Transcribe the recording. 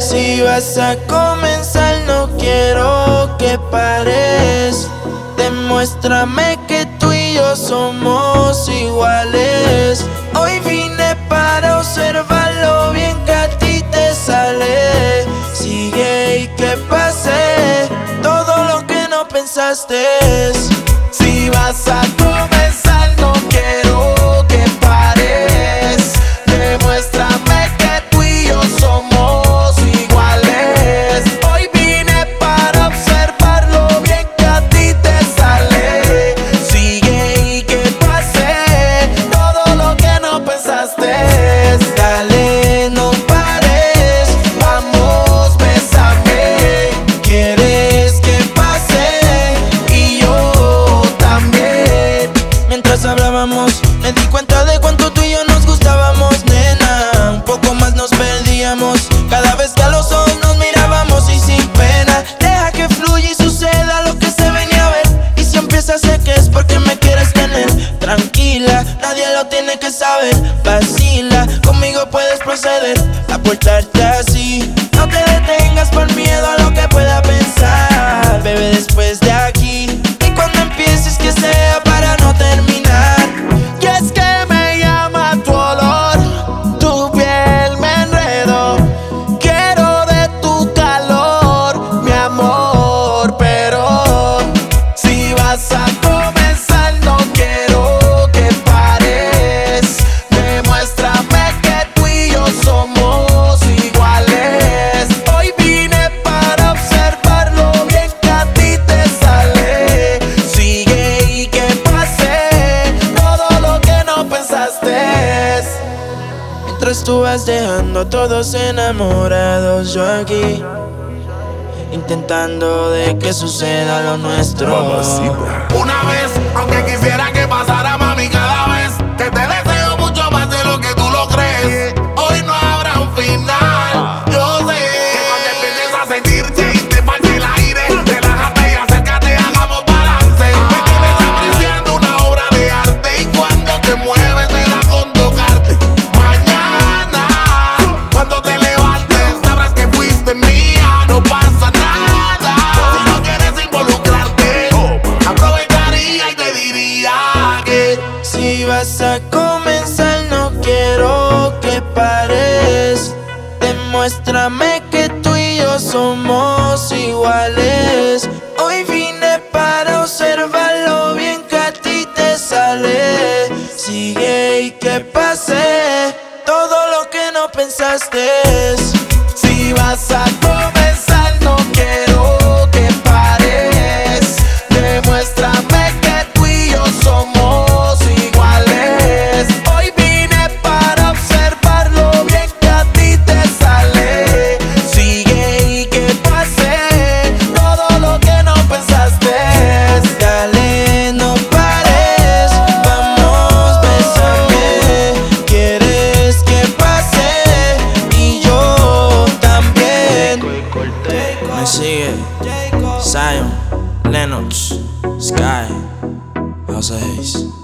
Si vas a comenzar, no quiero que pares. Demuéstrame que tú y yo somos iguales. Hoy vine para observar lo bien que a ti te sale. Sigue y que pase todo lo que no pensaste. Si vas a comenzar, no quiero que pares. Demuéstrame que tú y yo somos iguales. Hoy vine para observar lo bien que a ti te sale. Sigue y que pase todo lo que no pensaste. Dale, no pares, vamos, bésame. Quieres que pase y yo también. Mientras hablábamos, me di cuenta de cuánto tú y yo nos gustábamos, nena. Un poco más nos perdíamos cada vez que a los ojos nos mirábamos y sin pena. Deja que fluya y suceda lo que se venía a ver. Y si empieza, sé que es porque me quieres tener. Tranquila, nadie lo tiene que saber. Vacila, conmigo puedes proceder a portarte así. No te detengas por miedo a lo que pueda pensar, bebé, después de aquí. Y cuando empieces, que sea para no terminar. Y es que me llama tu olor, tu piel me enredó. Quiero de tu calor, mi amor, pero si vas a comenzar, no quiero que pares. Demuéstrame que tú y yo somos iguales. Hoy vine para observar lo bien que a ti te sale. Sigue y que pase todo lo que no pensaste. Mientras tú vas dejando a todos enamorados, yo aquí intentando de que suceda lo nuestro. Una vez, aunque quisiera que pasara, mami, cada vez que te deseo mucho más de lo que tú lo crees. Hoy no habrá un final. Yo sé que cuando empieces a sentirte y te falte el aire, relájate y acércate, hagamos balance. Me tienes apreciando una obra de arte y cuando te mueves te da con tocarte. Mañana, cuando te levantes, sabrás que fuiste mía, no pasa nada. Si no quieres involucrarte, aprovecharía y te diría que si vas a comenzar, no quiero que pares. Demuéstrame que tú y yo somos iguales. Hoy vine para observar lo bien que a ti te sale. Sigue y que pase todo lo que no pensaste. Si vas a comenzar, no quiero que pares. Demuéstrame que tú y yo somos iguales. Hoy vine para observar lo bien que a ti te sale. Sigue y que pase todo lo que no pensaste. Dale, no pares, vamos, bésame. Quieres que pase y yo también. Me sigue Zion, Lennox, Sky, House of Hayes.